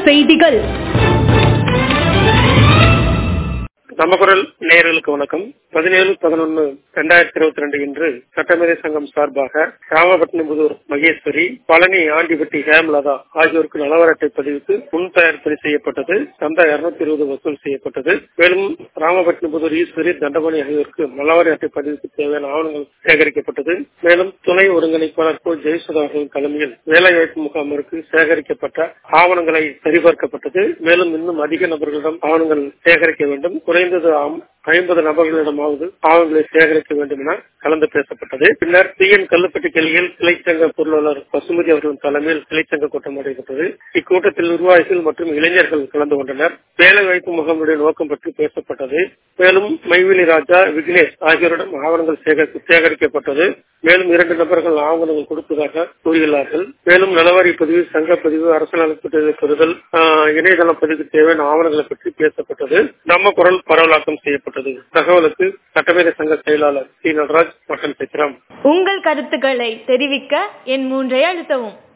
செய்திகள். நம்ம குரல் நேயர்களுக்கு வணக்கம். 17/11/2022 இன்று சட்டமேதை சங்கம் சார்பாக ராமபட்னபுதூர் மகேஸ்வரி, பழனி ஆண்டிபட்டி ஹேமலதா ஆகியோருக்கு நலவாரி அட்டை பதிவுக்கு முன் தயாரிப்பது செய்யப்பட்டது. சந்தா 220 வசூல் செய்யப்பட்டது. மேலும் ராமபட்னபுதூர் ஈஸ்வரி, தண்டபாணி ஆகியோருக்கு நலவாரி அட்டை பதிவுக்கு தேவையான ஆவணங்கள் சேகரிக்கப்பட்டது. மேலும் துணை ஒருங்கிணைப்பாளர் கோ ஜெயசுதா அவர்களின் தலைமையில் வேலைவாய்ப்பு முகாமிற்கு சேகரிக்கப்பட்ட ஆவணங்களை சரிபார்க்கப்பட்டது. மேலும் இன்னும் அதிக நபர்களிடம் ஆவணங்கள் சேகரிக்க வேண்டும், குறைந்தது 50 நபர்களிடமாவது ஆவணங்களை சேகரிக்க வேண்டும் என கலந்து பேசப்பட்டது. பின்னர் பிஎன் கல்லுப்பட்டி கிளையில் கிளைச்சங்க பொருளாளர் பசுமதி அவர்களின் தலைமையில் கிளைச்சங்க கூட்டம் நடைபெற்றது. இக்கூட்டத்தில் நிர்வாகிகள் மற்றும் இளைஞர்கள் கலந்து கொண்டனர். வேலைவாய்ப்பு முகாமுடைய நோக்கம் பற்றி பேசப்பட்டது. மேலும் மைவிலி ராஜா, விக்னேஷ் ஆகியோரிடம் ஆவணங்கள் சேகரிக்கப்பட்டது. மேலும் 2 நபர்கள் ஆவணங்கள் கொடுப்பதாக கூறியுள்ளார்கள். மேலும் நலவாரி பதிவு, சங்க பதிவு, அரசு நலத்திட்ட பெறுதல், இணையதள பதிவுக்கு தேவையான ஆவணங்களை பற்றி பேசப்பட்டது. நம்ம குரல் பரவலாக்கம் செய்யப்பட்டது. தகவலுக்கு சட்டமேதை சங்க செயலாளர் சி. நடராஜ் மற்றும் சித்திரம். உங்கள் கருத்துக்களை தெரிவிக்க எண் 3 அழுத்தவும்.